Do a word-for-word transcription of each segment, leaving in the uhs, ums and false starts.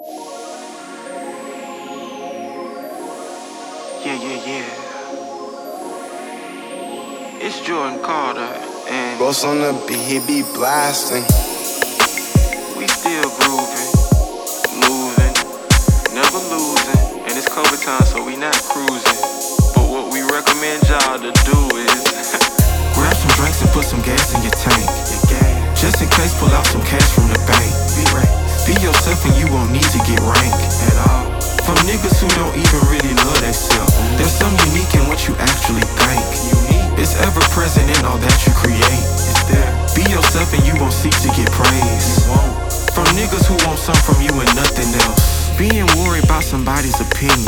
Yeah, yeah, yeah. It's Jordan Carter and Boss on the beat, he be blasting. we still grooving, moving, never losing. And it's COVID time, so we not cruising. But what we recommend y'all to do is grab some drinks and put some gas in your tank. Just in case, pull out some cash from the bank. Be yourself and you won't need to get rank at all. From niggas who don't even really love themselves. There's some unique in what you actually think. It's ever present in all that you create. Be yourself and you won't seek to get praise. From niggas who want some from you and nothing else. Being worried about somebody's opinion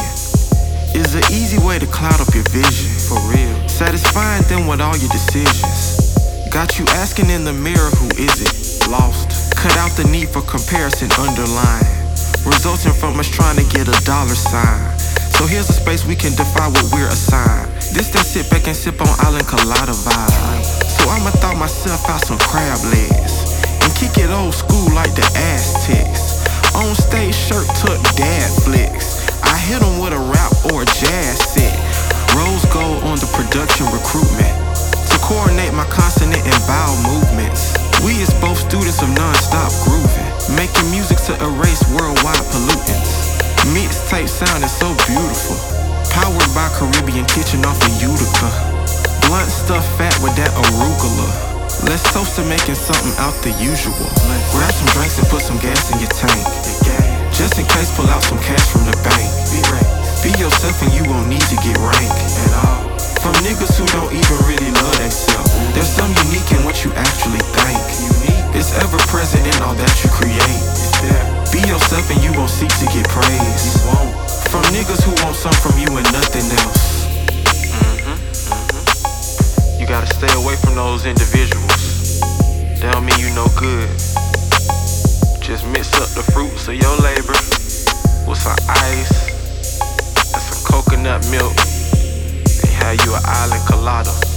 is an easy way to cloud up your vision. For real. Satisfying them with all your decisions got you asking in the mirror, who is it? Lost. Cut out the need for comparison underlying, resulting from us trying to get a dollar sign. So here's a space we can defy what we're assigned. This that sit back and sip on Island Colada vibe. So I'ma thaw myself out some crab legs and kick it old school like the Aztecs. On stage shirt tuck dad flicks. I hit them with a rap or a jazz set. Rose gold on the production recruitment to coordinate my consonant and vowel movements. We is both students of non-stop grooving, making music to erase worldwide pollutants. Mixtape sounding so beautiful, powered by Caribbean Kitchen off of Utica. Blunt stuff fat with that arugula. Let's toast to making something out the usual. Grab some drinks and put some gas in your tank. Just in case, pull out some cash from the bank. Be yourself and you won't need to get rank at all. From niggas who don't even really love themselves. There's some unique in what you actually think. It's ever present in all that you create. Be yourself and you won't seek to get praise. From niggas who want some from you and nothing else. mm-hmm, mm-hmm. You gotta stay away from those individuals. They don't mean you no good. Just mix up the fruits of your labor with some ice and some coconut milk. They have you an Island Colada.